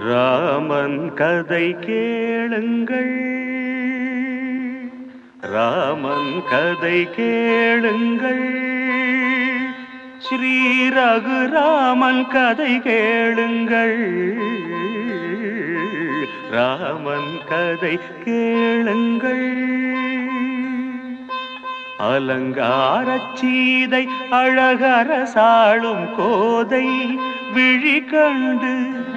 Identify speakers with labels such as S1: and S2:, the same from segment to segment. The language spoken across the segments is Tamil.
S1: ராமன் கதை கேளுங்கள், ராமன் கதை கேளுங்கள், ஸ்ரீ ரகுராமன் கதை கேளுங்கள், ராமன் கதை கேளுங்கள். அலங்காரச் சீதை அழகரசாளும் கோதை விழி கண்டு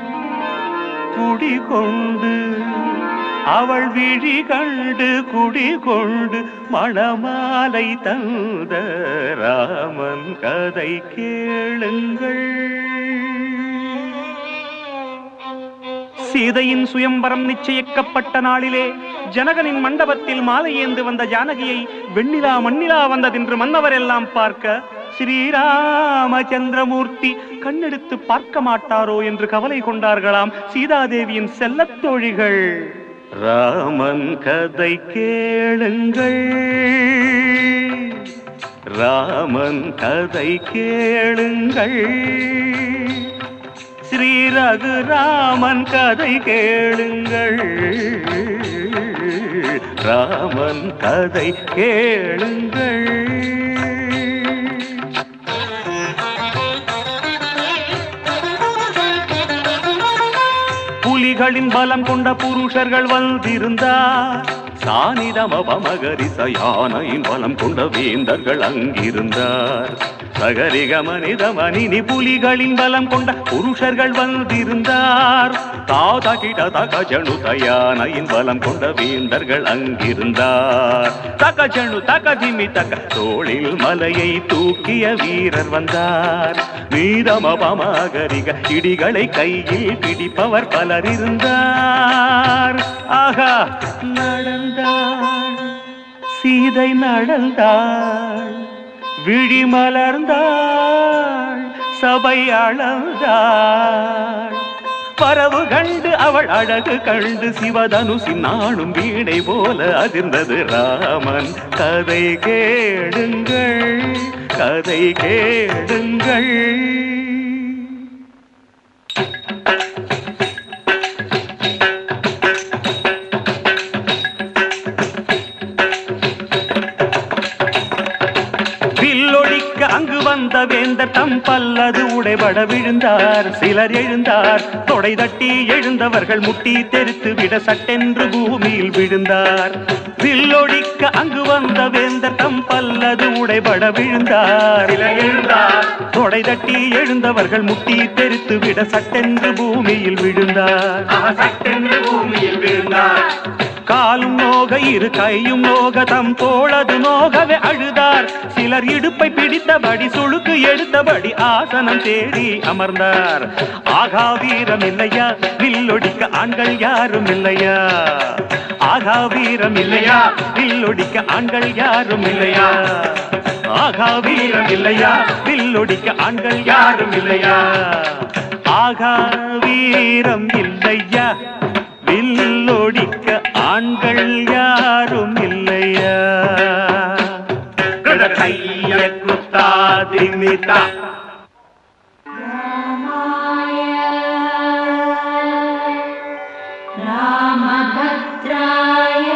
S1: குடிகொண்டு, அவள் விழி கண்டு குடிகொண்டு மணமாலை தந்த ராமன் கதை கேளுங்கள். சீதையின் சுயம்பரம் நிச்சயிக்கப்பட்ட நாளிலே ஜனகனின் மண்டபத்தில் மாலை ஏந்து வந்த ஜானகியை வெண்ணிலா மண்ணிலா வந்ததென்று மன்னவர் எல்லாம் பார்க்க ஸ்ரீராமச்சந்திரமூர்த்தி கண்ணெடுத்து பார்க்க மாட்டாரோ என்று கவலை கொண்டார்களாம் சீதாதேவியின் செல்லத் தோழிகள். ராமன் கதை கேளுங்கள், ராமன் கதை கேளுங்கள், ஸ்ரீ ரகுராமன் கதை கேளுங்கள், ராமன் கதை கேளுங்கள். புலிகளின் பலம் கொண்ட புருஷர்கள் வந்திருந்தார், சானிதமபமகரிச யானையின் பலம் கொண்ட வேந்தர்கள் அங்கிருந்தார். சகரிகமனிதமனினி புலிகளின் பலம் கொண்ட புருஷர்கள் வந்திருந்தார், தாதகிட தகஜனு தயானையின் பலம் கொண்ட வேந்தர்கள் அங்கிருந்தார். தகஜனு தகதிமி தக தோளில் மலையை தூக்கிய வீரர் வந்தார். மீதமபமகரிக இடிகளை கையில் பிடிப்பவர் பலர் இருந்தார். ஆகா, நடந்தாள் சீதை, நடந்தாள் விழி மலர்ந்தாள், சபை அளந்தாள். பரவு கண்டு அவள் அழகு கண்டு சிவதனுசின் நாளும் வீணை போல அதிர்ந்தது. ராமன் கதை கேளுங்கள், கதை கேளுங்கள். அங்கு வந்த வேந்தர் தம் பல்லது உடைபட விழுந்தார். சிலர் எழுந்தார், தொடை தட்டி எழுந்தவர்கள் முட்டி தெரித்து விட சட்டென்று பூமியில் விழுந்தார். வில்லொடிக்க அங்கு வந்த வேந்தர் தம் பல்லது உடைபட விழுந்தார். சிலர் எழுந்தார், தொடை தட்டி எழுந்தவர்கள் முட்டி தெரித்து விட சட்டென்று பூமியில் விழுந்தார். சட்டென்று பூமியில் விழுந்தார். காலும் நோக இரு கையும் நோக தம் தோளது நோகவே அழுதார். சிலர் இடுப்பை பிடித்தபடி சுளுக்கு எடுத்தபடி ஆசனம் தேடி அமர்ந்தார். ஆகா, வீரம் இல்லையா, வில்லொடிக்க ஆண்கள் யாரும் இல்லையா? ஆகா, வீரம் இல்லையா, வில்லொடிக்க ஆண்கள் யாரும் இல்லையா? ஆகா, வீரம் இல்லையா, வில்லொடிக்க ஆண்கள் யாரும் இல்லையா? ஆகா, வீரம் இல்லையா, வில்லொடிக்க ஆண்கள் யாரும் இல்லையா? கைய குத்தாதிமிதா
S2: ராமபத்ராய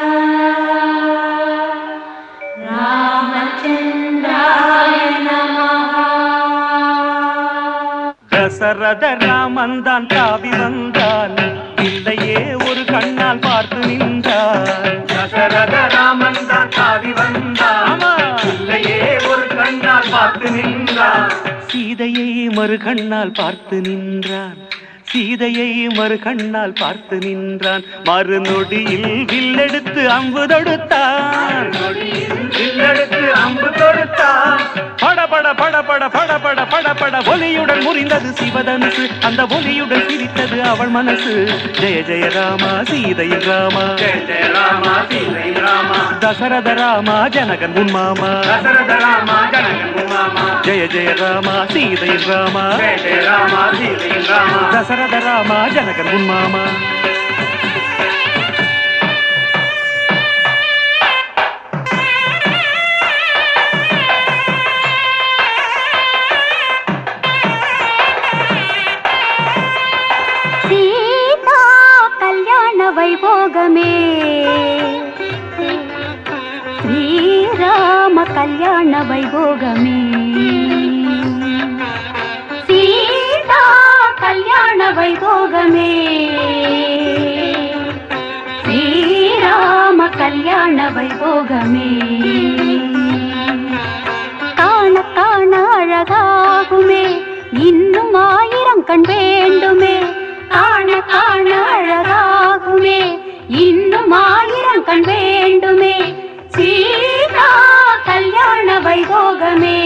S2: ராமச்சந்திராய நமஹ.
S1: தசரத ராமன் தான் தாவி வந்தான், இல்லையே ஒரு கண்ணால் பார்த்து நின்றார். தசரத ராமன் தான் தாவி வந்தான், இல்லையே ஒரு கண்ணால் பார்த்து நின்றார். சீதையை மறு கண்ணால் பார்த்து நின்றான், சீதையை மறு கண்ணால் பார்த்து நின்றான். மறுநொடியில் வில்லெடுத்து அம்பு தொடுத்தான், வில்லெடுத்து அம்பு தொடுத்தான். படபட படபட படபட படபட ஒலியுடன் முறிந்தது சிவதனுசு, அந்த ஒலியுடன் சிரித்தது அவள் மனசு. ஜெய ஜெய ராமா சீதையின் ராமா, ஜெய ஜெய ராமா சீதையின் ராமா. தசரத ராமா ஜனகன் உன் மாமா, தசரத ராமா ஜனகன் உன் மாமா. ஜெய ஜெய ராமா சீதையின் ராமா, ஜெய ஜெய ராமா சீதையின் ராமா. தசரத ராமா ஜனகன் உன் மாமா.
S2: See கல்யாண வைபோகமே சீதா கல்யாண வைபோகமே ஸ்ரீராம கல்யாண வைபோகமே காண காண அழகாகுமே இன்னும் 1000 கண் வேண்டுமே காண காண அழகாகுமே இன்னும் 1000 கண் வேண்டுமே சீதா கல்யாண வைபோகமே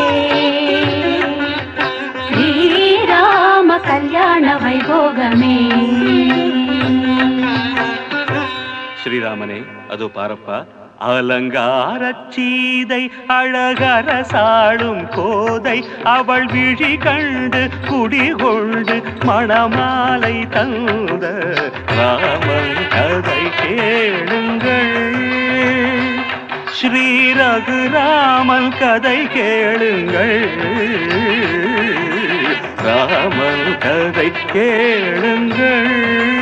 S2: ஸ்ரீராம கல்யாண வைபோகமே
S1: ஸ்ரீராமனே அதோ பாரப்பா அலங்காரச் சீதை அழகரசாளும் கோதை அவள் விழி கண்டு குடிகொண்டு மணமாலை தந்த ராமன் கதை கேளுங்கள் ஸ்ரீ ரகுராமன் கதை கேளுங்கள் ராமன் கதை கேளுங்கள்